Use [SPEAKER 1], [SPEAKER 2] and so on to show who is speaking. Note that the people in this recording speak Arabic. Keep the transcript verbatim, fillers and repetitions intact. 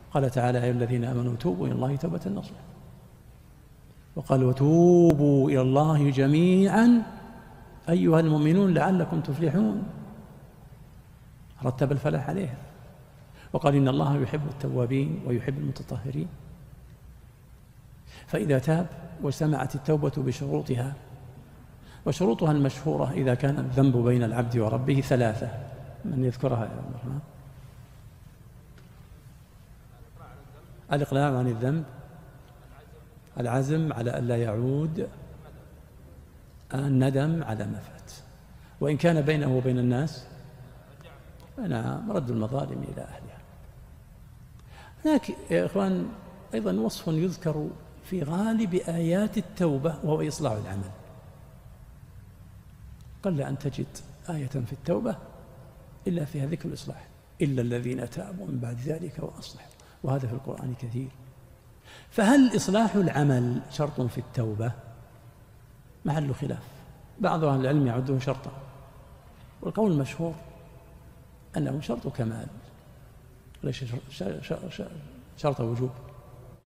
[SPEAKER 1] قال تعالى: يا أيها الذين آمنوا توبوا إلى الله توبة نصوحا. وقال: وتوبوا إلى الله جميعا أيها المؤمنون لعلكم تفلحون، رتب الفلاح عليها. وقال: إن الله يحب التوابين ويحب المتطهرين. فإذا تاب واجتمعت التوبة بشروطها، وشروطها المشهورة إذا كان الذنب بين العبد وربه ثلاثة، من يذكرها يا عبد الرحمن؟ الإقلاع عن الذنب، العزم على ألا يعود، الندم على ما فات، وإن كان بينه وبين الناس نعم رد المظالم إلى أهلها. هناك يا إخوان أيضا وصف يذكر في غالب آيات التوبة وهو إصلاح العمل. قل أن تجد آية في التوبة إلا فيها ذكر الإصلاح، إلا الذين تابوا من بعد ذلك وأصلحوا، وهذا في القرآن كثير. فهل إصلاح العمل شرط في التوبة؟ محل خلاف، بعض أهل العلم يعده شرطا، والقول المشهور أنه شرط كمال ليس شرط وجوب.